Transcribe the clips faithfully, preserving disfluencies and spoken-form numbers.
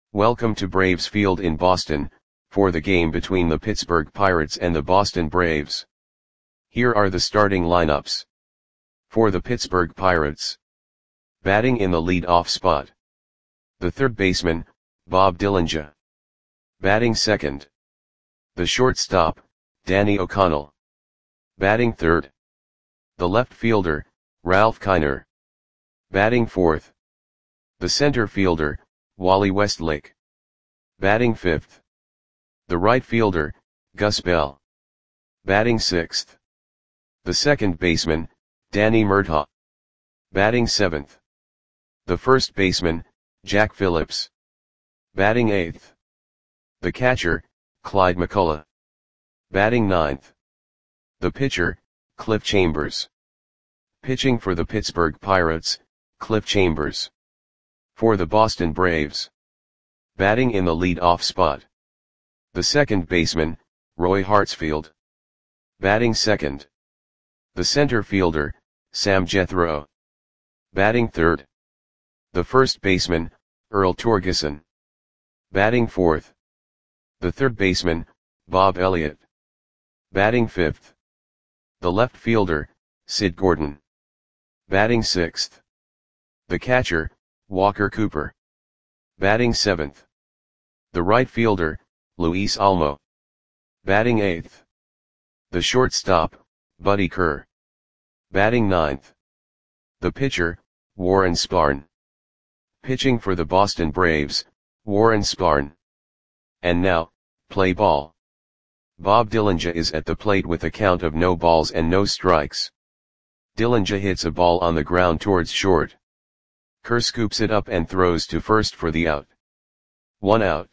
Welcome to Braves Field in Boston, for the game between the Pittsburgh Pirates and the Boston Braves. Here are the starting lineups. For the Pittsburgh Pirates. Batting in the lead-off spot. The third baseman, Bob Dillinger. Batting second. The shortstop, Danny O'Connell. Batting third. The left fielder, Ralph Kiner. Batting fourth. The center fielder, Wally Westlake. Batting fifth. The right fielder, Gus Bell. Batting sixth. The second baseman, Danny Murtaugh. Batting seventh. The first baseman, Jack Phillips. Batting eighth. The catcher, Clyde McCullough. Batting ninth. The pitcher, Cliff Chambers. Pitching for the Pittsburgh Pirates, Cliff Chambers. For the Boston Braves. Batting in the lead-off spot. The second baseman, Roy Hartsfield. Batting second. The center fielder, Sam Jethro. Batting third. The first baseman, Earl Torgeson. Batting fourth. The third baseman, Bob Elliott. Batting fifth. The left fielder, Sid Gordon. Batting sixth. The catcher, Walker Cooper. Batting seventh. The right fielder, Luis Almo. Batting eighth. The shortstop, Buddy Kerr. Batting ninth. The pitcher, Warren Spahn. Pitching for the Boston Braves, Warren Spahn. And now, play ball. Bob Dillinger is at the plate with a count of no balls and no strikes. Dillinger hits a ball on the ground towards short. Kerr scoops it up and throws to first for the out. One out.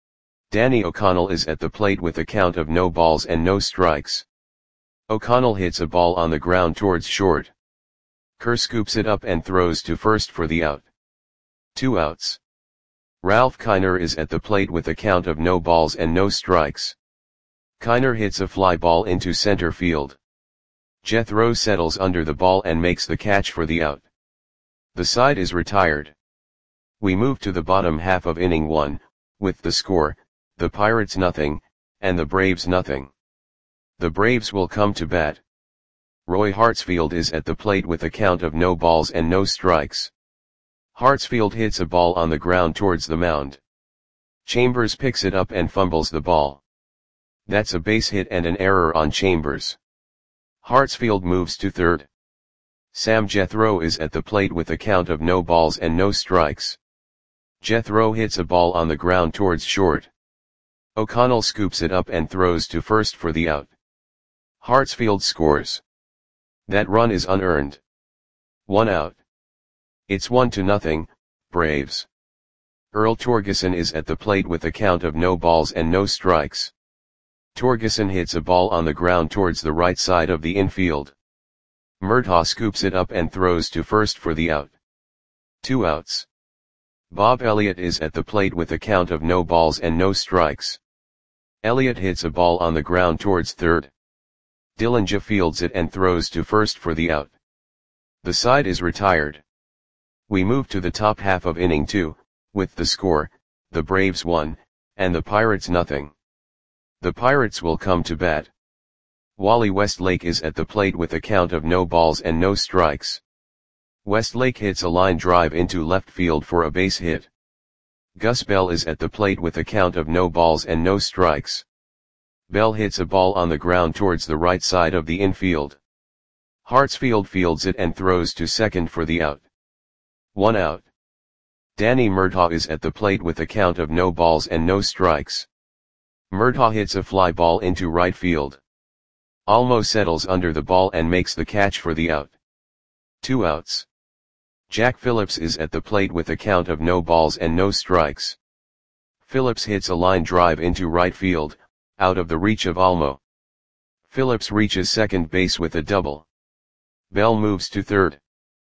Danny O'Connell is at the plate with a count of no balls and no strikes. O'Connell hits a ball on the ground towards short. Kerr scoops it up and throws to first for the out. Two outs. Ralph Kiner is at the plate with a count of no balls and no strikes. Kiner hits a fly ball into center field. Jethro settles under the ball and makes the catch for the out. The side is retired. We move to the bottom half of inning one, with the score, the Pirates nothing, and the Braves nothing. The Braves will come to bat. Roy Hartsfield is at the plate with a count of no balls and no strikes. Hartsfield hits a ball on the ground towards the mound. Chambers picks it up and fumbles the ball. That's a base hit and an error on Chambers. Hartsfield moves to third. Sam Jethro is at the plate with a count of no balls and no strikes. Jethro hits a ball on the ground towards short. O'Connell scoops it up and throws to first for the out. Hartsfield scores. That run is unearned. One out. It's one to nothing, Braves. Earl Torgeson is at the plate with a count of no balls and no strikes. Torgeson hits a ball on the ground towards the right side of the infield. Murtaugh scoops it up and throws to first for the out. Two outs. Bob Elliott is at the plate with a count of no balls and no strikes. Elliott hits a ball on the ground towards third. Dillinger fields it and throws to first for the out. The side is retired. We move to the top half of inning two, with the score, the Braves one, and the Pirates nothing. The Pirates will come to bat. Wally Westlake is at the plate with a count of no balls and no strikes. Westlake hits a line drive into left field for a base hit. Gus Bell is at the plate with a count of no balls and no strikes. Bell hits a ball on the ground towards the right side of the infield. Hartsfield fields it and throws to second for the out. One out. Danny Murtaugh is at the plate with a count of no balls and no strikes. Murtaugh hits a fly ball into right field. Almo settles under the ball and makes the catch for the out. Two outs. Jack Phillips is at the plate with a count of no balls and no strikes. Phillips hits a line drive into right field, out of the reach of Almo. Phillips reaches second base with a double. Bell moves to third.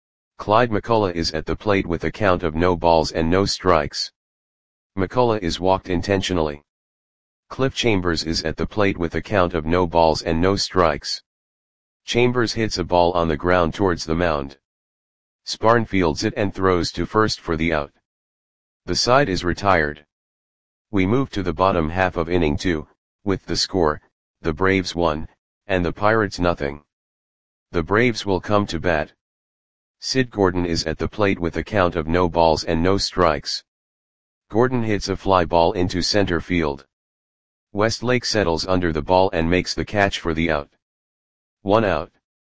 Clyde McCullough is at the plate with a count of no balls and no strikes. McCullough is walked intentionally. Cliff Chambers is at the plate with a count of no balls and no strikes. Chambers hits a ball on the ground towards the mound. Spahn fields it and throws to first for the out. The side is retired. We move to the bottom half of inning two, with the score, the Braves one, and the Pirates nothing. The Braves will come to bat. Sid Gordon is at the plate with a count of no balls and no strikes. Gordon hits a fly ball into center field. Westlake settles under the ball and makes the catch for the out. One out.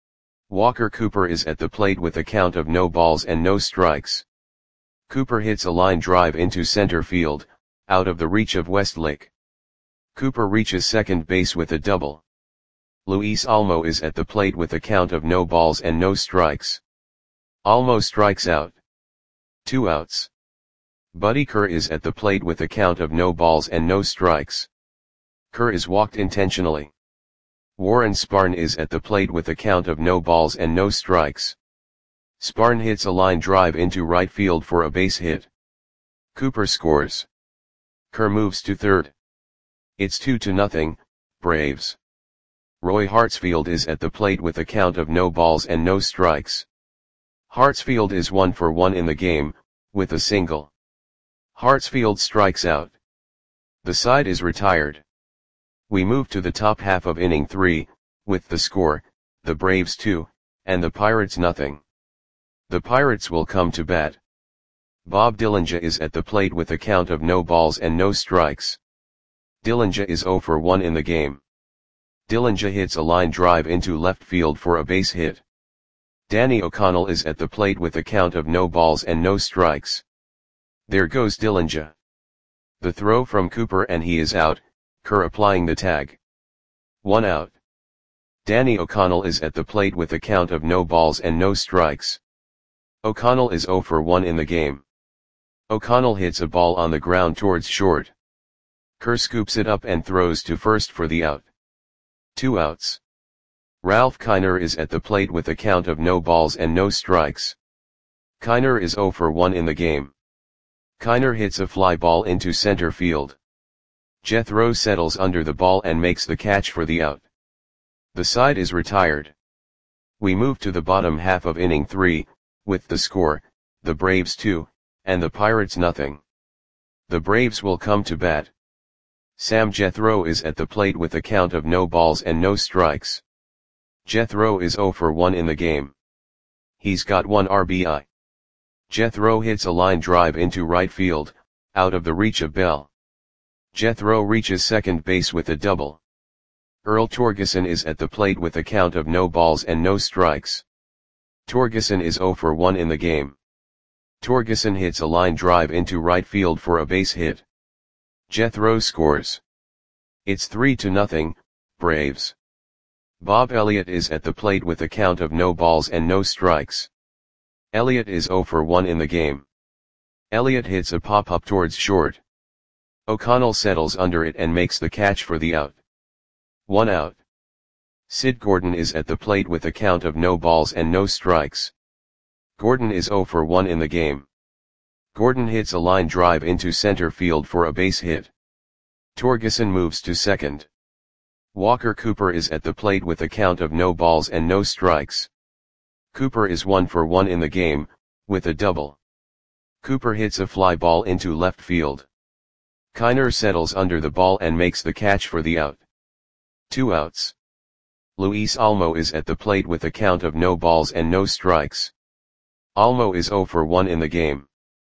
Walker Cooper is at the plate with a count of no balls and no strikes. Cooper hits a line drive into center field, out of the reach of Westlake. Cooper reaches second base with a double. Luis Olmo is at the plate with a count of no balls and no strikes. Olmo strikes out. Two outs. Buddy Kerr is at the plate with a count of no balls and no strikes. Kerr is walked intentionally. Warren Spahn is at the plate with a count of no balls and no strikes. Spahn hits a line drive into right field for a base hit. Cooper scores. Kerr moves to third. It's two to nothing, Braves. Roy Hartsfield is at the plate with a count of no balls and no strikes. Hartsfield is one for one in the game, with a single. Hartsfield strikes out. The side is retired. We move to the top half of inning three, with the score, the Braves two, and the Pirates nothing. The Pirates will come to bat. Bob Dillinger is at the plate with a count of no balls and no strikes. Dillinger is zero for one in the game. Dillinger hits a line drive into left field for a base hit. Danny O'Connell is at the plate with a count of no balls and no strikes. There goes Dillinger. The throw from Cooper and he is out, Kerr applying the tag. One out. Danny O'Connell is at the plate with a count of no balls and no strikes. O'Connell is zero for one in the game. O'Connell hits a ball on the ground towards short. Kerr scoops it up and throws to first for the out. Two outs. Ralph Kiner is at the plate with a count of no balls and no strikes. Kiner is zero for one in the game. Kiner hits a fly ball into center field. Jethro settles under the ball and makes the catch for the out. The side is retired. We move to the bottom half of inning three, with the score, the Braves two, and the Pirates nothing. The Braves will come to bat. Sam Jethro is at the plate with a count of no balls and no strikes. Jethro is zero for one in the game. He's got one R B I. Jethro hits a line drive into right field, out of the reach of Bell. Jethro reaches second base with a double. Earl Torgeson is at the plate with a count of no balls and no strikes. Torgeson is zero for one in the game. Torgeson hits a line drive into right field for a base hit. Jethro scores. It's three to nothing, Braves. Bob Elliott is at the plate with a count of no balls and no strikes. Elliott is zero for one in the game. Elliott hits a pop-up towards short. O'Connell settles under it and makes the catch for the out. One out. Sid Gordon is at the plate with a count of no balls and no strikes. Gordon is zero for one in the game. Gordon hits a line drive into center field for a base hit. Torgeson moves to second. Walker Cooper is at the plate with a count of no balls and no strikes. Cooper is one for one in the game, with a double. Cooper hits a fly ball into left field. Kiner settles under the ball and makes the catch for the out. Two outs. Luis Olmo is at the plate with a count of no balls and no strikes. Olmo is zero for one in the game.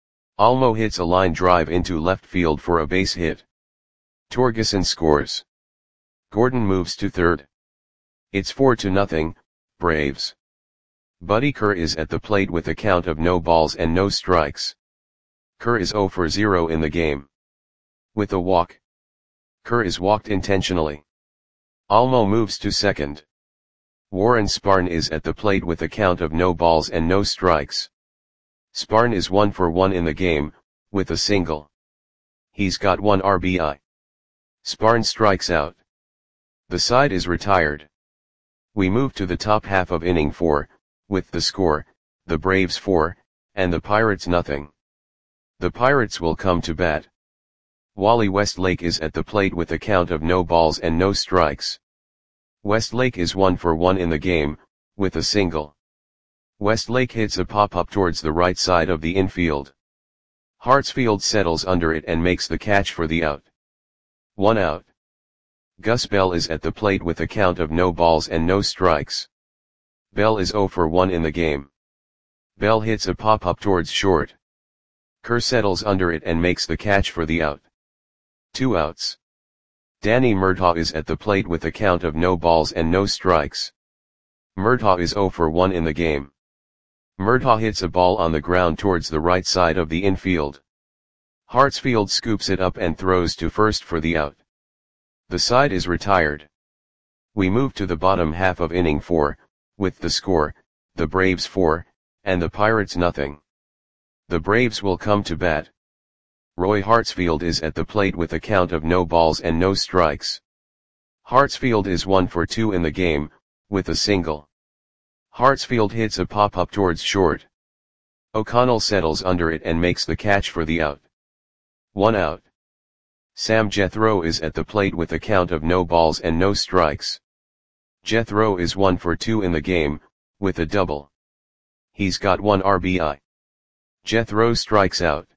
Olmo hits a line drive into left field for a base hit. Torgeson scores. Gordon moves to third. It's four to nothing, Braves. Buddy Kerr is at the plate with a count of no balls and no strikes. Kerr is zero for zero in the game. With a walk. Kerr is walked intentionally. Olmo moves to second. Warren Spahn is at the plate with a count of no balls and no strikes. Spahn is one for one in the game, with a single. He's got one R B I. Spahn strikes out. The side is retired. We move to the top half of inning four, with the score, the Braves four, and the Pirates nothing. The Pirates will come to bat. Wally Westlake is at the plate with a count of no balls and no strikes. Westlake is one for one in the game, with a single. Westlake hits a pop-up towards the right side of the infield. Hartsfield settles under it and makes the catch for the out. One out. Gus Bell is at the plate with a count of no balls and no strikes. Bell is oh for one in the game. Bell hits a pop-up towards short. Kerr settles under it and makes the catch for the out. Two outs. Danny Murtaugh is at the plate with a count of no balls and no strikes. Murtaugh is oh for one in the game. Murtaugh hits a ball on the ground towards the right side of the infield. Hartsfield scoops it up and throws to first for the out. The side is retired. We move to the bottom half of inning four, with the score, the Braves four, and the Pirates nothing. The Braves will come to bat. Roy Hartsfield is at the plate with a count of no balls and no strikes. Hartsfield is one for two in the game, with a single. Hartsfield hits a pop-up towards short. O'Connell settles under it and makes the catch for the out. One out. Sam Jethro is at the plate with a count of no balls and no strikes. Jethro is one for two in the game, with a double. He's got one R B I. Jethro strikes out.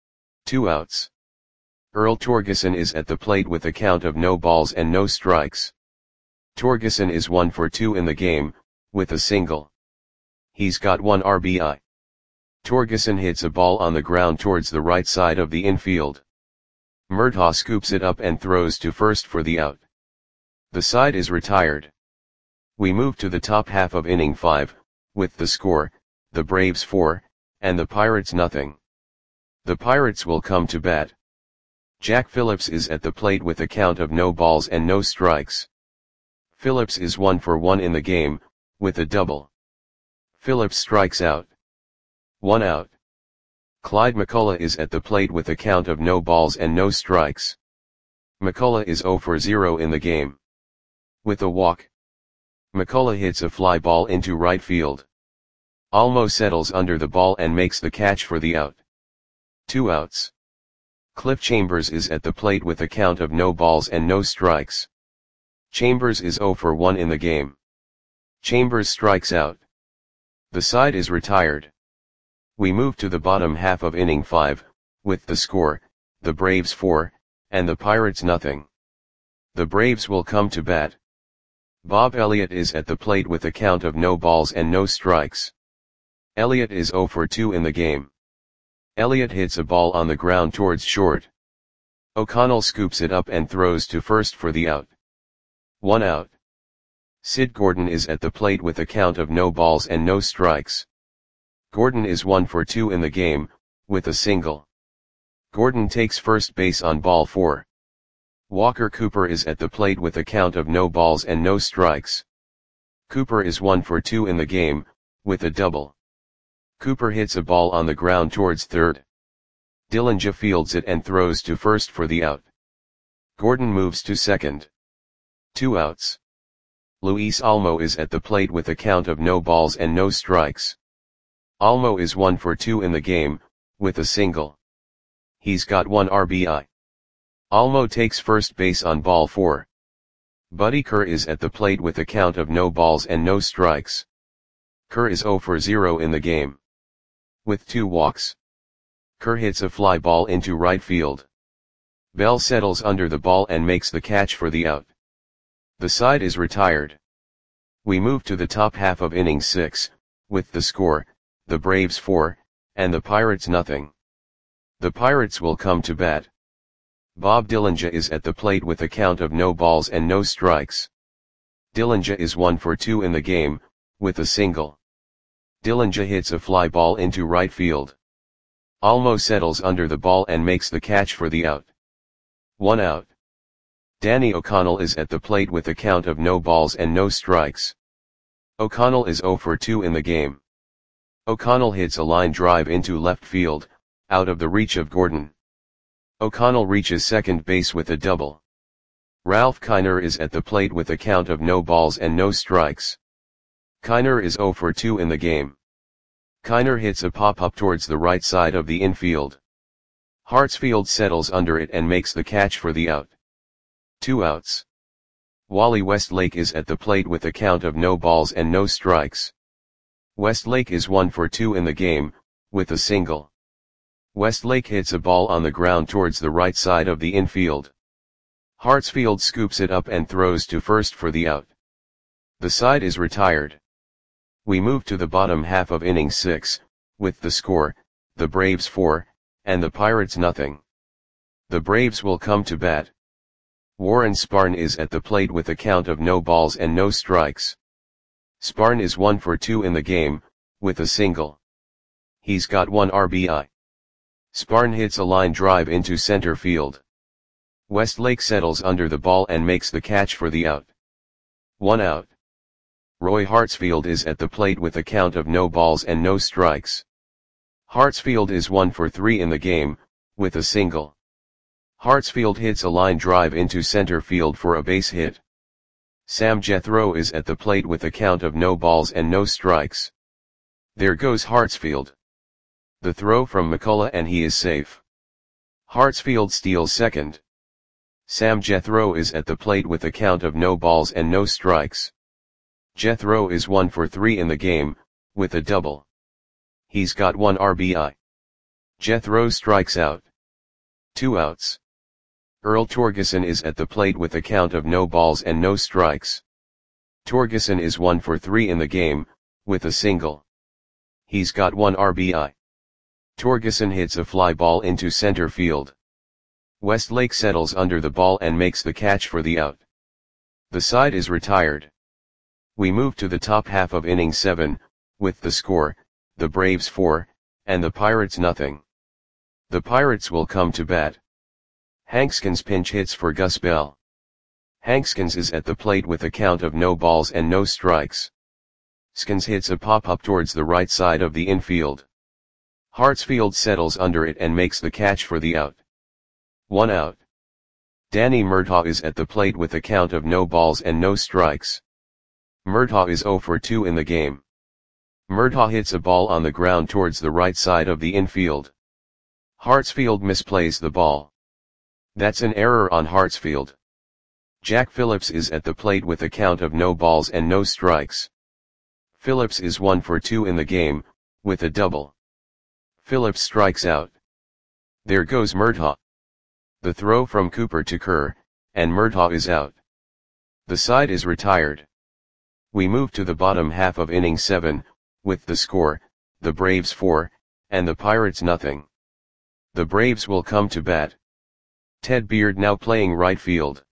Two outs. Earl Torgeson is at the plate with a count of no balls and no strikes. Torgeson is one for two in the game, with a single. He's got one R B I. Torgeson hits a ball on the ground towards the right side of the infield. Murtaugh scoops it up and throws to first for the out. The side is retired. We move to the top half of inning five, with the score, the Braves four, and the Pirates nothing. The Pirates will come to bat. Jack Phillips is at the plate with a count of no balls and no strikes. Phillips is one for one in the game, with a double. Phillips strikes out. One out. Clyde McCullough is at the plate with a count of no balls and no strikes. McCullough is oh for zero in the game. With a walk. McCullough hits a fly ball into right field. Almo settles under the ball and makes the catch for the out. Two outs. Cliff Chambers is at the plate with a count of no balls and no strikes. Chambers is oh for one in the game. Chambers strikes out. The side is retired. We move to the bottom half of inning five, with the score, the Braves four, and the Pirates nothing. The Braves will come to bat. Bob Elliott is at the plate with a count of no balls and no strikes. Elliott is oh for two in the game. Elliott hits a ball on the ground towards short. O'Connell scoops it up and throws to first for the out. One out. Sid Gordon is at the plate with a count of no balls and no strikes. Gordon is one for two in the game, with a single. Gordon takes first base on ball four. Walker Cooper is at the plate with a count of no balls and no strikes. Cooper is one for two in the game, with a double. Cooper hits a ball on the ground towards third. Dillinger fields it and throws to first for the out. Gordon moves to second. Two outs. Luis Almo is at the plate with a count of no balls and no strikes. Almo is one for two in the game, with a single. He's got one R B I. Almo takes first base on ball four. Buddy Kerr is at the plate with a count of no balls and no strikes. Kerr is oh for zero in the game. With two walks. Kerr hits a fly ball into right field. Bell settles under the ball and makes the catch for the out. The side is retired. We move to the top half of inning six, with the score, the Braves four, and the Pirates nothing. The Pirates will come to bat. Bob Dillinger is at the plate with a count of no balls and no strikes. Dillinger is one for two in the game, with a single. Dillinger hits a fly ball into right field. Almo settles under the ball and makes the catch for the out. One out. Danny O'Connell is at the plate with a count of no balls and no strikes. O'Connell is oh for two in the game. O'Connell hits a line drive into left field, out of the reach of Gordon. O'Connell reaches second base with a double. Ralph Kiner is at the plate with a count of no balls and no strikes. Kiner is oh for two in the game. Kiner hits a pop-up towards the right side of the infield. Hartsfield settles under it and makes the catch for the out. Two outs. Wally Westlake is at the plate with a count of no balls and no strikes. Westlake is one for two in the game, with a single. Westlake hits a ball on the ground towards the right side of the infield. Hartsfield scoops it up and throws to first for the out. The side is retired. We move to the bottom half of inning six, with the score, the Braves four, and the Pirates nothing. The Braves will come to bat. Warren Sparn is at the plate with a count of no balls and no strikes. Sparn is one for two in the game, with a single. He's got one R B I. Sparn hits a line drive into center field. Westlake settles under the ball and makes the catch for the out. One out. Roy Hartsfield is at the plate with a count of no balls and no strikes. Hartsfield is one for three in the game, with a single. Hartsfield hits a line drive into center field for a base hit. Sam Jethro is at the plate with a count of no balls and no strikes. There goes Hartsfield. The throw from McCullough and he is safe. Hartsfield steals second. Sam Jethro is at the plate with a count of no balls and no strikes. Jethro is one for three in the game, with a double. He's got one R B I. Jethro strikes out. Two outs. Earl Torgeson is at the plate with a count of no balls and no strikes. Torgeson is one for three in the game, with a single. He's got one R B I. Torgeson hits a fly ball into center field. Westlake settles under the ball and makes the catch for the out. The side is retired. We move to the top half of inning seven, with the score, the Braves four, and the Pirates nothing. The Pirates will come to bat. Hankskins pinch hits for Gus Bell. Hankskins is at the plate with a count of no balls and no strikes. Skins hits a pop-up towards the right side of the infield. Hartsfield settles under it and makes the catch for the out. One out. Danny Murtaugh is at the plate with a count of no balls and no strikes. Murtaugh is zero for two in the game. Murtaugh hits a ball on the ground towards the right side of the infield. Hartsfield misplays the ball. That's an error on Hartsfield. Jack Phillips is at the plate with a count of no balls and no strikes. Phillips is one for two in the game, with a double. Phillips strikes out. There goes Murtaugh. The throw from Cooper to Kerr, and Murtaugh is out. The side is retired. We move to the bottom half of inning seven, with the score, the Braves four, and the Pirates nothing. The Braves will come to bat. Ted Beard now playing right field.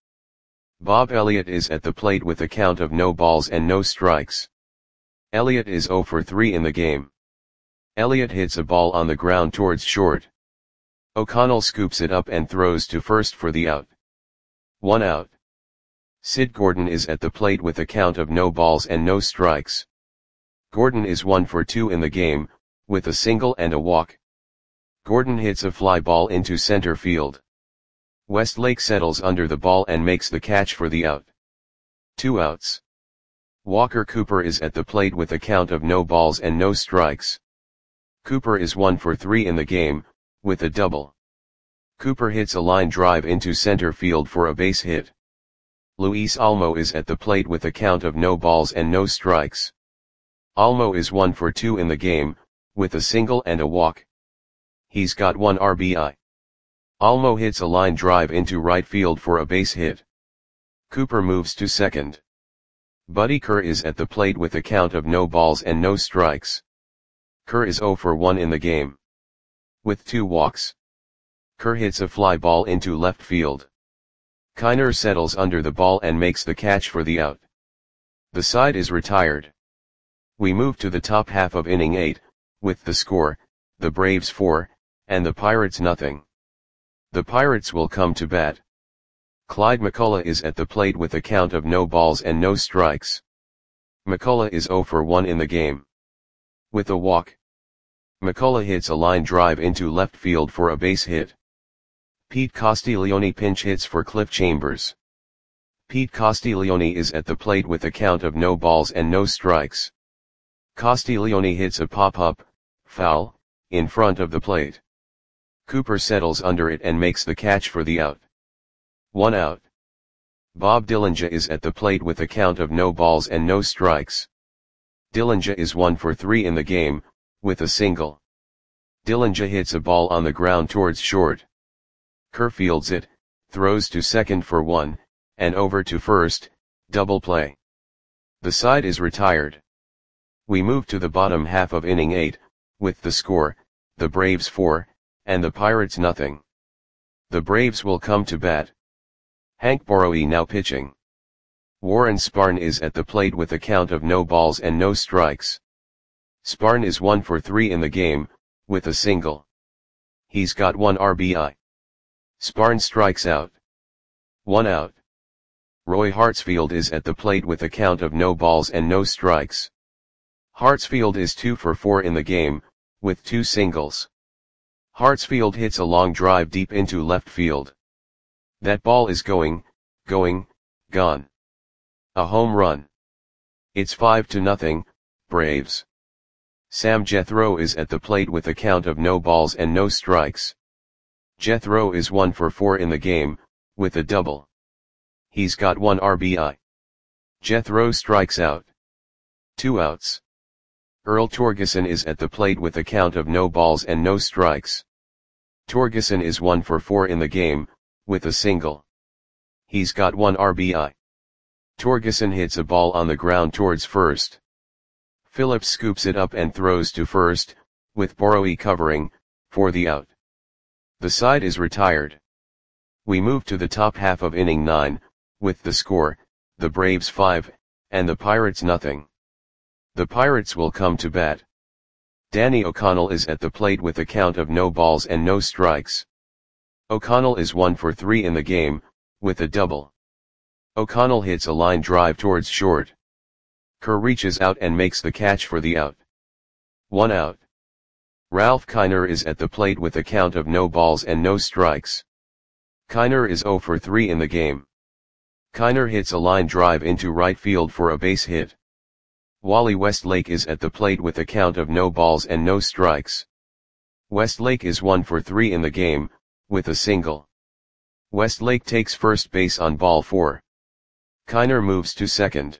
Bob Elliott is at the plate with a count of no balls and no strikes. Elliott is zero for three in the game. Elliott hits a ball on the ground towards short. O'Connell scoops it up and throws to first for the out. One out. Sid Gordon is at the plate with a count of no balls and no strikes. Gordon is one for two in the game, with a single and a walk. Gordon hits a fly ball into center field. Westlake settles under the ball and makes the catch for the out. Two outs. Walker Cooper is at the plate with a count of no balls and no strikes. Cooper is one for three in the game, with a double. Cooper hits a line drive into center field for a base hit. Luis Almo is at the plate with a count of no balls and no strikes. Almo is one for two in the game, with a single and a walk. He's got one R B I. Almo hits a line drive into right field for a base hit. Cooper moves to second. Buddy Kerr is at the plate with a count of no balls and no strikes. Kerr is zero for one in the game. With two walks. Kerr hits a fly ball into left field. Kiner settles under the ball and makes the catch for the out. The side is retired. We move to the top half of inning eight, with the score, the Braves four, and the Pirates nothing. The Pirates will come to bat. Clyde McCullough is at the plate with a count of no balls and no strikes. McCullough is zero for one in the game. With a walk. McCullough hits a line drive into left field for a base hit. Pete Castiglione pinch hits for Cliff Chambers. Pete Castiglione is at the plate with a count of no balls and no strikes. Castiglione hits a pop-up, foul, in front of the plate. Cooper settles under it and makes the catch for the out. One out. Bob Dillinger is at the plate with a count of no balls and no strikes. Dillinger is one for three in the game, with a single. Dillinja hits a ball on the ground towards short. Kerr fields it, throws to second for one, and over to first, double play. The side is retired. We move to the bottom half of inning eight, with the score, the Braves four, and the Pirates nothing. The Braves will come to bat. Hank Borowy now pitching. Warren Spahn is at the plate with a count of no balls and no strikes. Spahn is one for three in the game, with a single. He's got one R B I. Spahn strikes out. One out. Roy Hartsfield is at the plate with a count of no balls and no strikes. Hartsfield is two for four in the game, with two singles. Hartsfield hits a long drive deep into left field. That ball is going, going, gone. A home run. It's five to nothing, Braves. Sam Jethro is at the plate with a count of no balls and no strikes. Jethro is one for four in the game, with a double. He's got one R B I. Jethro strikes out. Two outs. Earl Torgeson is at the plate with a count of no balls and no strikes. Torgeson is one for four in the game, with a single. He's got one R B I. Torgeson hits a ball on the ground towards first. Phillips scoops it up and throws to first, with Borowy covering, for the out. The side is retired. We move to the top half of inning nine, with the score, the Braves five, and the Pirates nothing. The Pirates will come to bat. Danny O'Connell is at the plate with a count of no balls and no strikes. O'Connell is one for three in the game, with a double. O'Connell hits a line drive towards short. Kerr reaches out and makes the catch for the out. One out. Ralph Kiner is at the plate with a count of no balls and no strikes. Kiner is zero for three in the game. Kiner hits a line drive into right field for a base hit. Wally Westlake is at the plate with a count of no balls and no strikes. Westlake is one for three in the game, with a single. Westlake takes first base on ball four. Kiner moves to second.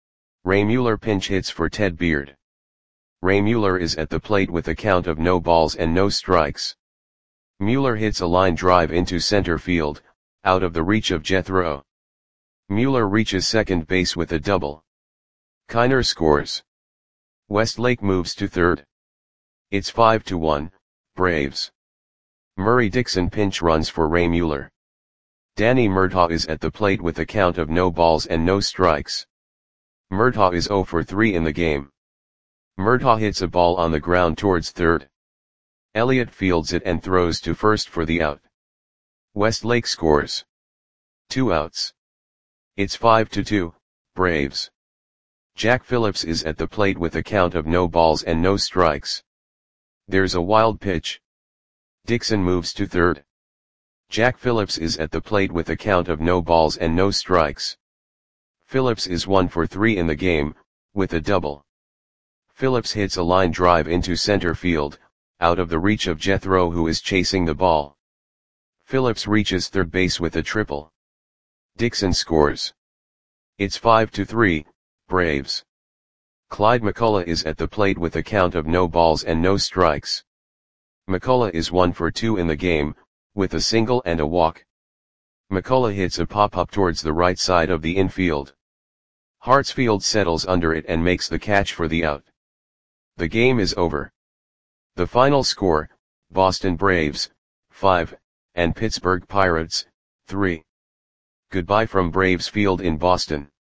Ray Mueller pinch hits for Ted Beard. Ray Mueller is at the plate with a count of no balls and no strikes. Mueller hits a line drive into center field, out of the reach of Jethro. Mueller reaches second base with a double. Kiner scores. Westlake moves to third. It's five to one, Braves. Murray Dixon pinch runs for Ray Mueller. Danny Murtaugh is at the plate with a count of no balls and no strikes. Murtaugh is zero for three in the game. Murtaugh hits a ball on the ground towards third. Elliott fields it and throws to first for the out. Westlake scores. Two outs. It's five to two, Braves. Jack Phillips is at the plate with a count of no balls and no strikes. There's a wild pitch. Dixon moves to third. Jack Phillips is at the plate with a count of no balls and no strikes. Phillips is one for three in the game, with a double. Phillips hits a line drive into center field, out of the reach of Jethro who is chasing the ball. Phillips reaches third base with a triple. Dixon scores. It's five to three, Braves. Clyde McCullough is at the plate with a count of no balls and no strikes. McCullough is one for two in the game, with a single and a walk. McCullough hits a pop-up towards the right side of the infield. Hartsfield settles under it and makes the catch for the out. The game is over. The final score, Boston Braves, five, and Pittsburgh Pirates, three. Goodbye from Braves Field in Boston.